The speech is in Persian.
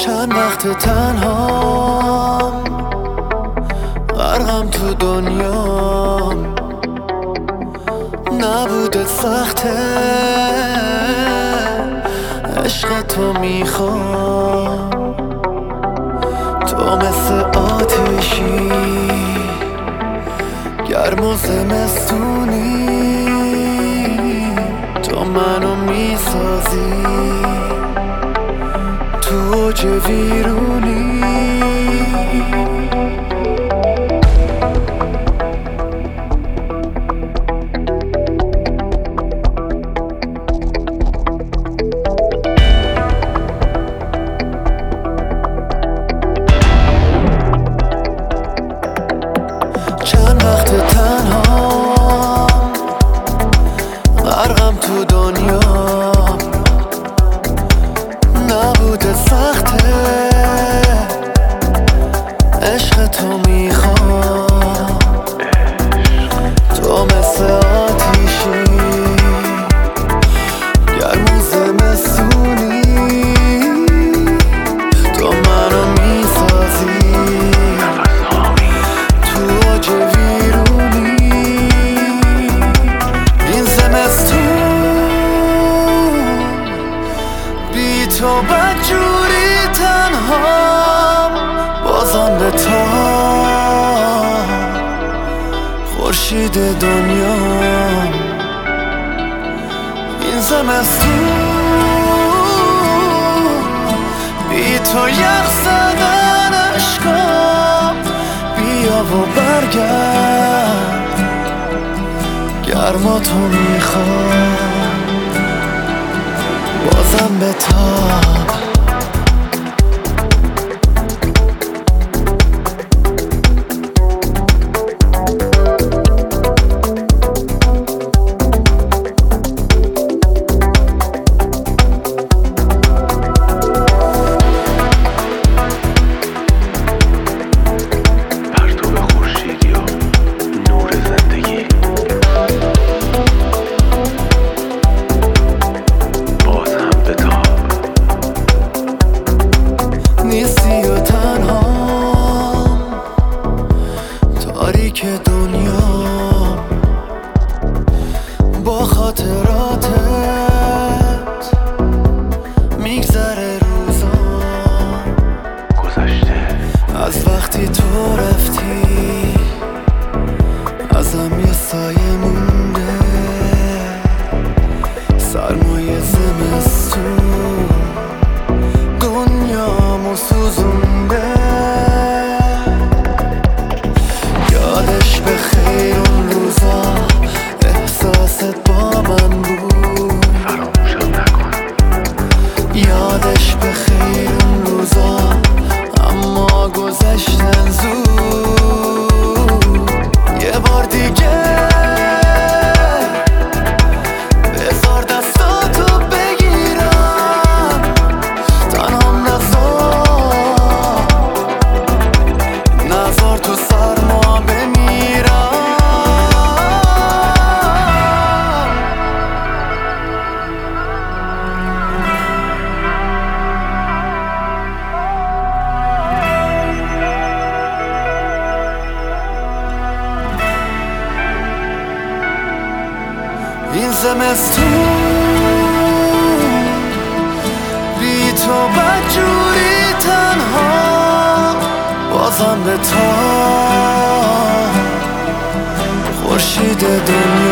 چند وقت تنهام، غرقم تو دنیام. نبوده سخته، عشق تو میخوام. تو مثل آتیشی گرم و زمستونی، تو منو میسازی تو اوج ویرونی. چند وقت تنهام، غرقم تو دنیام. نبوده سخته، عشق تو میخوام. تو مثل آتیشی گرم و زمستونی، تو منو میسازی تو اوج ویرونی. این زمستون بی تو بدجوری تنهام، بازم به تا خورشید دنیا. این زمستون بی تو یخ زدن عشقام. بیا و برگرد، گرما تو میخوام. بازم به تاب نیستی و تنهام، تاریک دنیا. با خاطراتت میگذره روزام. گذشته از وقتی تو رفتی، ازم یه سایه مونده. سرمایه زمستون دنیامو سوزونده. یادش به خیر اون روزا، احساست با من بود. فراموشم نکن. یادش به خیر اون روزا، اما گذشتن زود. یه بار دیگه بذار دستاتو بگیرم، تنهام نذار تو سرما بمیرم. این زمستون بی تو بدجوری تنها، بازم به تا خورشید دنیا.